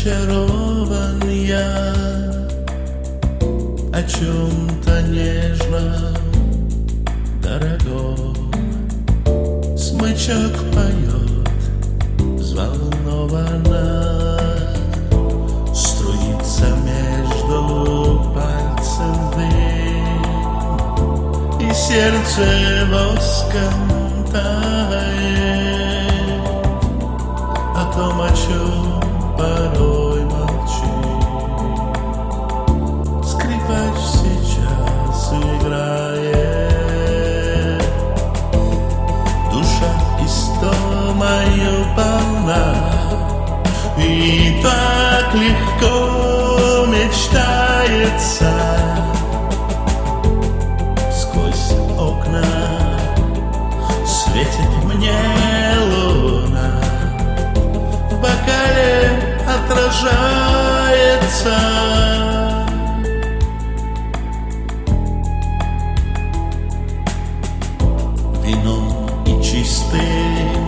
очарован я о чем-то нежном, дорогом. Смычок поет взволнованно, струится между пальцев дым, и сердце воском тает о том, о чем порой молчит. Скрипач сейчас играет, душа истомою полна, и так легко мечтается. Сквозь окна светит мне луна, в бокале отражается. Вином и чистым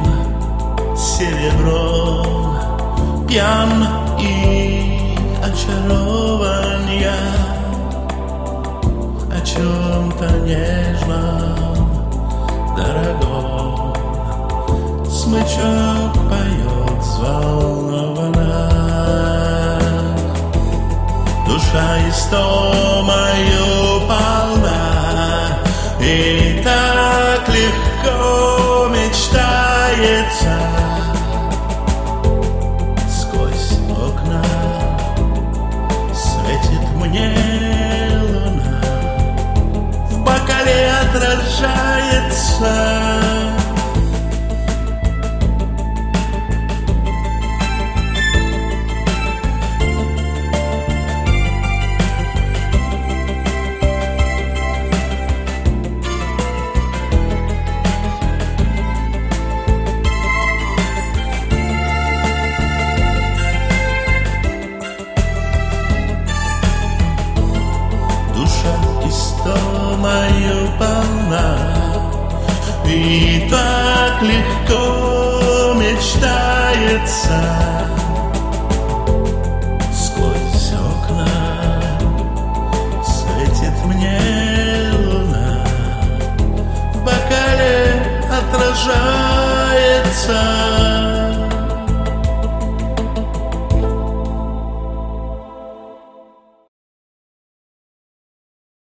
серебром пьян и очарован я о чем-то нежном, дорогом. Смычок поет взволнованно, душа истомою полна, и так легко мечтается. Сквозь окна светит мне луна, в бокале отражается. Истомою полна, и так легко мечтается. Сквозь окна светит мне луна, в бокале отражается.